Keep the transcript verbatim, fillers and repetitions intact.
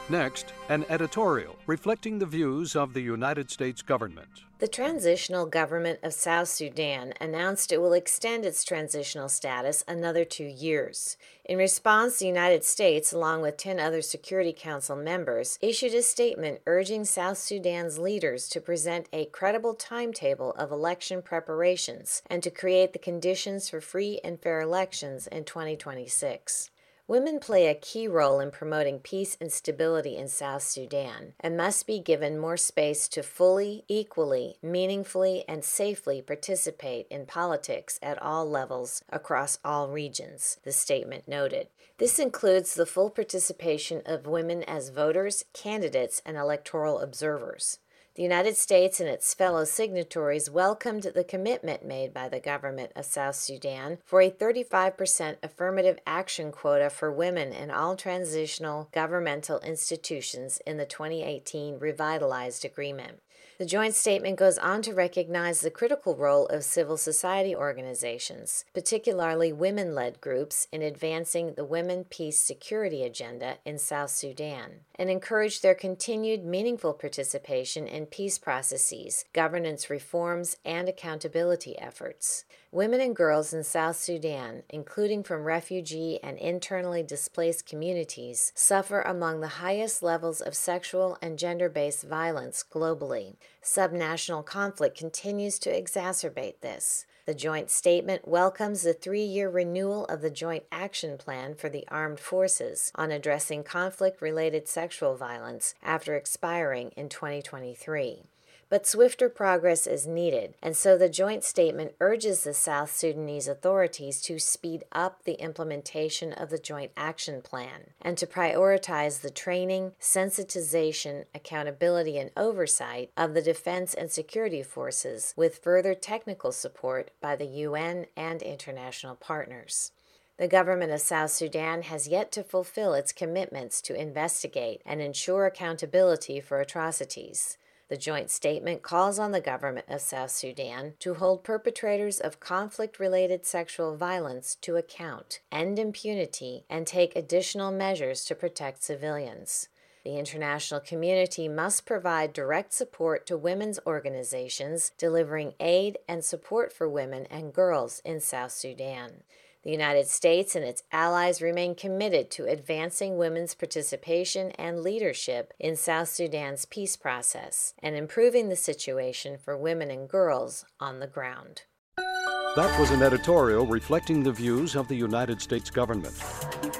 Next, an editorial reflecting the views of the United States government. The Transitional Government of South Sudan announced it will extend its transitional status another two years. In response, the United States, along with ten other Security Council members, issued a statement urging South Sudan's leaders to present a credible timetable of election preparations and to create the conditions for free and fair elections in twenty twenty-six. Women play a key role in promoting peace and stability in South Sudan and must be given more space to fully, equally, meaningfully, and safely participate in politics at all levels across all regions, the statement noted. This includes the full participation of women as voters, candidates, and electoral observers. The United States and its fellow signatories welcomed the commitment made by the government of South Sudan for a thirty-five percent affirmative action quota for women in all transitional governmental institutions in the twenty eighteen revitalized agreement. The joint statement goes on to recognize the critical role of civil society organizations, particularly women-led groups, in advancing the Women, Peace, Security agenda in South Sudan, and encourage their continued meaningful participation in peace processes, governance reforms, and accountability efforts. Women and girls in South Sudan, including from refugee and internally displaced communities, suffer among the highest levels of sexual and gender-based violence globally. Subnational conflict continues to exacerbate this. The joint statement welcomes the three-year renewal of the Joint Action Plan for the Armed Forces on addressing conflict-related sexual violence after expiring in twenty twenty-three. But swifter progress is needed, and so the joint statement urges the South Sudanese authorities to speed up the implementation of the Joint Action Plan and to prioritize the training, sensitization, accountability, and oversight of the defense and security forces with further technical support by the U N and international partners. The government of South Sudan has yet to fulfill its commitments to investigate and ensure accountability for atrocities. The joint statement calls on the government of South Sudan to hold perpetrators of conflict-related sexual violence to account, end impunity, and take additional measures to protect civilians. The international community must provide direct support to women's organizations delivering aid and support for women and girls in South Sudan. The United States and its allies remain committed to advancing women's participation and leadership in South Sudan's peace process and improving the situation for women and girls on the ground. That was an editorial reflecting the views of the United States government.